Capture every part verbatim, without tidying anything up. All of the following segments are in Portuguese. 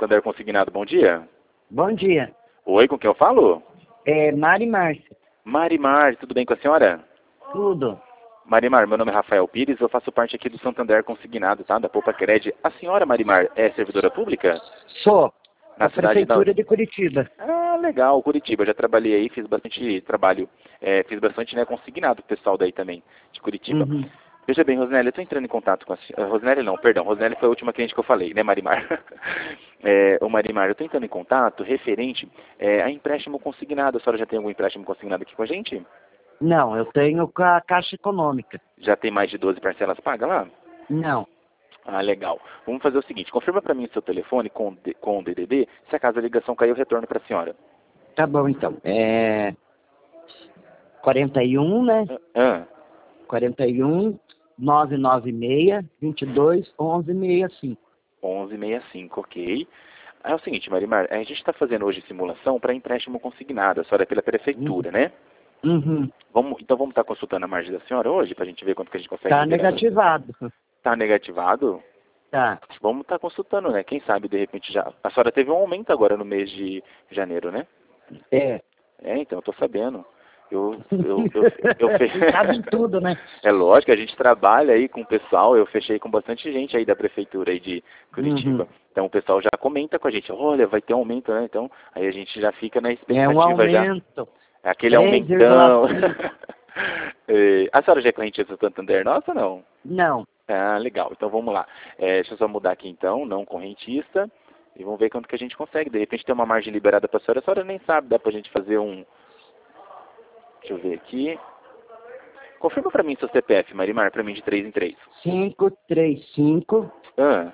Santander Consignado, bom dia. Bom dia. Oi, com quem eu falo? É Mari Márcia. Marimar, tudo bem com a senhora? Tudo. Marimar, meu nome é Rafael Pires, eu faço parte aqui do Santander Consignado, tá? Da Poupa Cred. A senhora, Marimar, é servidora pública? Sou. Na Da cidade da... Prefeitura de Curitiba. Ah, legal, Curitiba. Eu já trabalhei aí, fiz bastante trabalho, é, fiz bastante, né, consignado com o pessoal daí também, de Curitiba. Uhum. Veja bem, Rosnelli, eu estou entrando em contato com a senhora. Rosnelli não, perdão, Rosnelli foi a última cliente que eu falei, né, Marimar? é, ô Marimar, eu estou entrando em contato referente é, a empréstimo consignado. A senhora já tem algum empréstimo consignado aqui com a gente? Não, eu tenho com a Caixa Econômica. Já tem mais de doze parcelas pagas lá? Não. Ah, legal. Vamos fazer o seguinte, confirma para mim o seu telefone com, com o D D D, se acaso a ligação cair, eu retorno para a senhora. Tá bom, então. É... quarenta e um, né? Ah, quarenta e um, nove nove seis, vinte e dois, onze sessenta e cinco. onze sessenta e cinco, ok. É o seguinte, Marimar, a gente está fazendo hoje simulação para empréstimo consignado, a senhora é pela prefeitura, né? Uhum. Vamos, então vamos estar consultando a margem da senhora hoje, para a gente ver quanto que a gente consegue Tá liberar. negativado. Tá negativado? Tá. Vamos estar consultando, né? Quem sabe, de repente, já... A senhora teve um aumento agora no mês de janeiro, né? É. É, então, eu tô sabendo. Eu, eu, eu, eu, eu fe... Sabe tudo, né? É lógico, a gente trabalha aí com o pessoal, eu fechei com bastante gente aí da prefeitura aí de Curitiba. Uhum. Então o pessoal já comenta com a gente, olha, vai ter um aumento, né? Então, aí a gente já fica na É expectativa um aumento. já. É aquele três vírgula aumentão. cinco. É, a senhora já é cliente do Santander, nossa ou não? Não. Ah, legal. Então vamos lá. É, deixa eu só mudar aqui então, não correntista. E vamos ver quanto que a gente consegue. De repente tem uma margem liberada para a senhora. A senhora nem sabe, dá pra gente fazer um... Deixa eu ver aqui. Confirma para mim seu C P F, Marimar, para mim de três em três. cinco três cinco, Ah,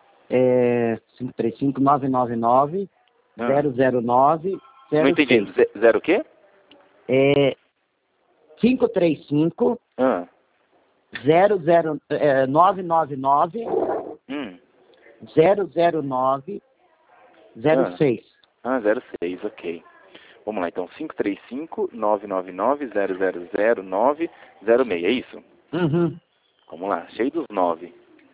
é, cinco três cinco, nove nove nove, ah. zero zero nove, Não zero entendi. seis. Ze- Zero o quê? É cinco três cinco, Ah, zero zero, é, nove nove nove, hum. zero zero nove, zero Ah, seis. ah, zero seis, ok. Vamos lá, então, cinco três cinco, nove nove nove, zero zero zero, nove zero seis, é isso? Uhum. Vamos lá, cheio dos nove.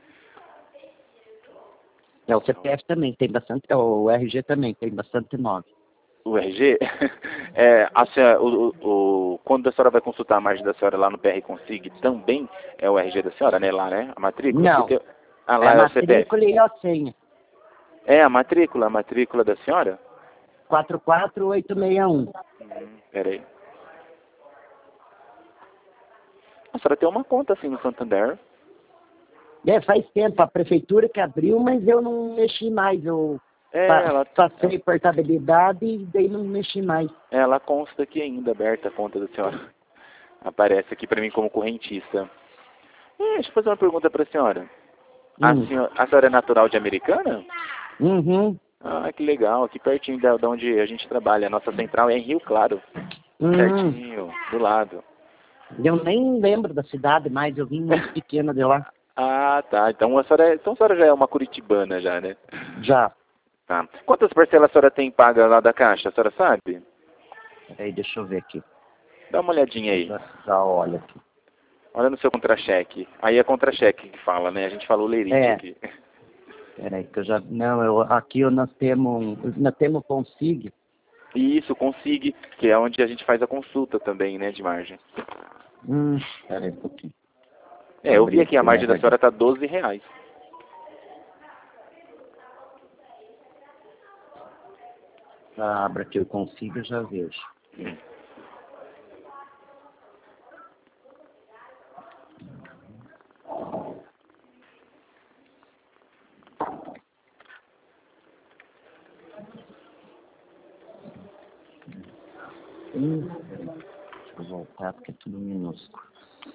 É, o C P F também tem bastante, é, o R G também tem bastante nove. O R G, é, a senhora, o, o, o- quando a senhora vai consultar a margem da senhora lá no P R Consig, também é o R G da senhora, né, lá, né? A matrícula? Não, Porque, ah, é lá a é o C P F. matrícula e a senha. É a matrícula, a matrícula da senhora? quatro quatro oito seis um. Hum, peraí. A senhora tem uma conta assim no Santander. É, faz tempo, a prefeitura que abriu, mas eu não mexi mais. Eu É, pa- ela, passei portabilidade e daí não mexi mais. ela consta aqui ainda aberta a conta da senhora. Aparece aqui para mim como correntista. É, deixa eu fazer uma pergunta para a senhora. A Hum. senhora. A senhora é natural de Americana? Uhum. Ah, que legal, aqui pertinho da, da onde a gente trabalha. A nossa central é em Rio Claro. Uhum. Pertinho, do lado. Eu nem lembro da cidade mais, eu vim muito pequena de lá. Ah, tá. Então a senhora, é, então a senhora já é uma curitibana já, né? Já. Tá. Quantas parcelas a senhora tem paga lá da Caixa? A senhora sabe? Peraí, deixa eu ver aqui. Dá uma olhadinha aí. Já, já olha aqui. Olha no seu contra-cheque. Aí é contra-cheque que fala, né? A gente falou lerite É. aqui. Peraí, que eu já. Não, eu, aqui eu, nós temos. Nós temos Consig. E isso, consigue, que é onde a gente faz a consulta também, né, de margem. Hum, peraí um pouquinho. É, eu vi Abri aqui, a aqui, margem né, da senhora tá doze reais. Já abra aqui, eu consigo, eu já vejo. Hum. Hum, peraí. Deixa eu voltar, porque é tudo minúsculo.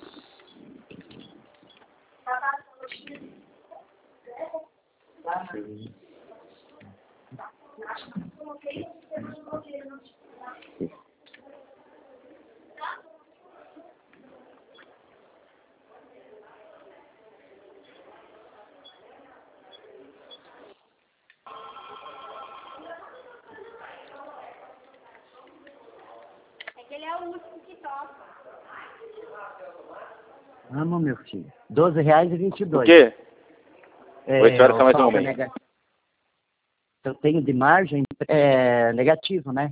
Ele é o último que toca. Amo, meu filho. doze reais e vinte e O dois. quê? É, Oi, senhora, o só mais um saldo momento. nega- eu tenho de margem é negativo, né?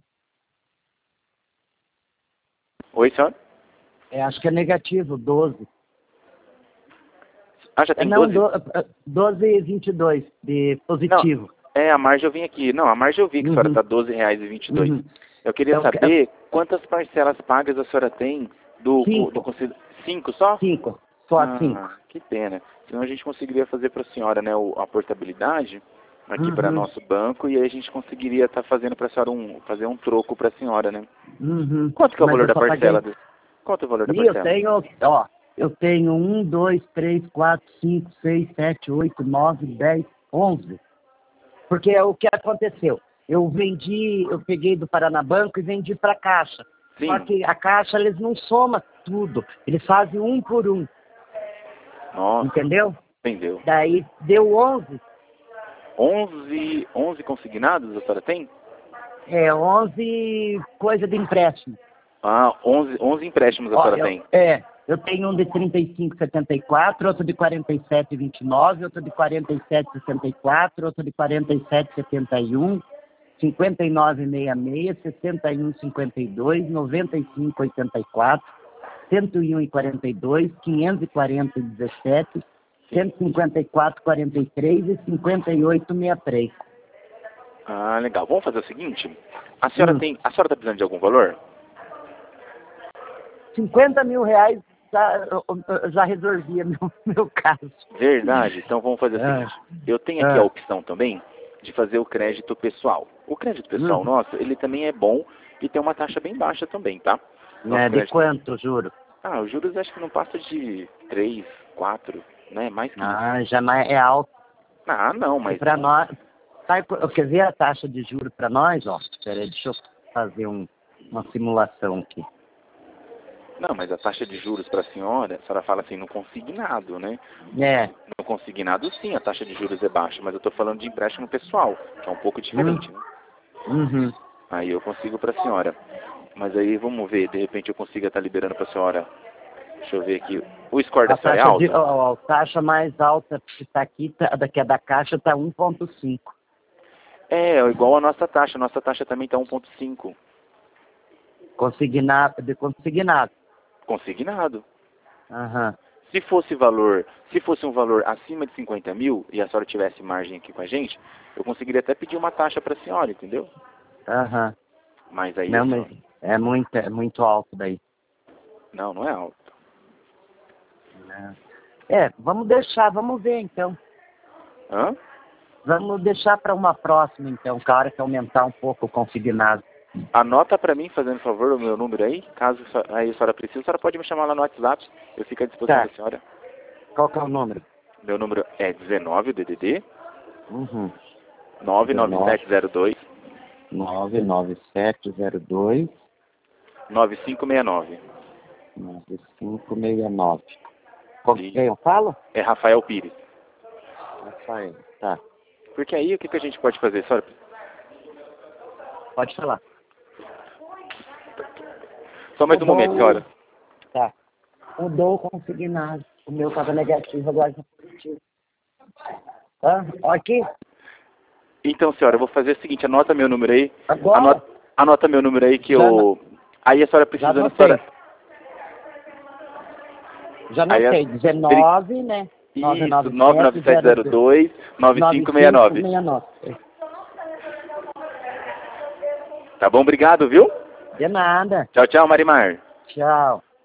Oi, senhora? É, acho que é negativo, doze. Ah, já É, tem não, doze? do, doze e vinte e dois de positivo. Não, é, a margem eu vim aqui. Não, a margem eu vi que a senhora Uhum. está doze reais e vinte e dois. Uhum. Eu queria Então, saber quantas parcelas pagas a senhora tem do... Cinco. do conselho- Cinco só? Cinco. Só Ah, cinco. que pena. Senão a gente conseguiria fazer para a senhora, né, o- a portabilidade aqui para Uhum. nosso banco e aí a gente conseguiria estar fazendo para a senhora um, fazer um troco para a senhora, né? Uhum. Quanto que é o Mas valor eu da só parcela? paguei. Quanto é o valor da E eu parcela? tenho, ó, eu tenho um, dois, três, quatro, cinco, seis, sete, oito, nove, dez, onze. Porque é o que aconteceu. Eu vendi, eu peguei do Paranabanco e vendi para a Caixa. Sim. Só que a Caixa, eles não somam tudo. Eles fazem um por um. Nossa, Entendeu? entendeu. Daí deu onze. onze, onze consignados a senhora tem? É, onze coisa de empréstimo. Ah, onze, onze empréstimos a Ó, senhora eu, tem. é, eu tenho um de trinta e cinco, setenta e quatro, outro de quarenta e sete, vinte e nove, outro de quarenta e sete, sessenta e quatro, outro de quarenta e sete, setenta e um, cinquenta e nove, sessenta e seis, sessenta e um, cinquenta e dois, noventa e cinco, oitenta e quatro, cento e um, quarenta e dois, quinhentos e quarenta, dezessete, cento e cinquenta e quatro, quarenta e três e cinquenta e oito, sessenta e três. Ah, legal. Vamos fazer o seguinte. A senhora Hum. tem, a senhora está precisando de algum valor? cinquenta mil reais já, já resolvia meu, meu caso. Verdade. Então vamos fazer o Ah, seguinte. Eu tenho aqui ah. a opção também de fazer o crédito pessoal. O crédito pessoal Hum. nosso, ele também é bom e tem uma taxa bem baixa também, tá? Nosso É, de crédito... quanto, juro? Ah, os juros acho que não passa de três, quatro, né? Mais que isso. Ah, já mais é alto. Ah, não, mas... Para nós, sabe, qu- quer ver a taxa de juros para nós? Ó, peraí, deixa eu fazer um, uma simulação aqui. Não, mas a taxa de juros para a senhora, a senhora fala assim, no consignado, né? É, No consignado, sim, a taxa de juros é baixa, mas eu estou falando de empréstimo pessoal, que é um pouco diferente, né? uhum. Aí eu consigo para a senhora. Mas aí vamos ver, de repente eu consigo estar liberando para a senhora. Deixa eu ver aqui. O score da A senhora é taxa, de, alto? ó, ó, a taxa mais alta que está aqui, tá, da, que é da Caixa, está um ponto cinco. É, igual a nossa taxa. Nossa taxa também está um ponto cinco. Consignado, de consignado. Consignado. Aham. Se fosse valor, se fosse um valor acima de cinquenta mil e a senhora tivesse margem aqui com a gente, eu conseguiria até pedir uma taxa para a senhora, entendeu? Aham. Mas aí a Não, mas senhora... é muito, é muito alto daí. Não, não é alto. É, vamos deixar, vamos ver então. Hã? Vamos deixar para uma próxima então, que a hora que aumentar um pouco o consignado. Anota para mim, fazendo favor, o meu número aí. Caso aí a senhora precise, a senhora pode me chamar lá no WhatsApp. Eu fico à disposição Tá. da senhora. Qual que é o número? Meu número é dezenove, o D D D, Uhum. nove nove sete zero dois, nove nove sete zero dois nove cinco seis nove. nove cinco seis nove. Com E- quem eu falo? É Rafael Pires. Rafael. Tá. Porque aí o que, que a gente pode fazer, senhora? Pode falar. Só mais um Mudou momento, o- senhora. Tá. Mudou o consignado. O meu estava negativo, agora está positivo. Hã? Ó, aqui. Então, senhora, eu vou fazer o seguinte, anota meu número aí. Agora. Anota, anota meu número aí que Já eu... Aí a senhora Já precisando, a anotei. senhora... Já Aí a- anotei. dezenove, né? Isso, nove nove sete zero dois, nove cinco seis nove. Tá bom? Obrigado, viu? De nada. Tchau, tchau, Marimar. Tchau.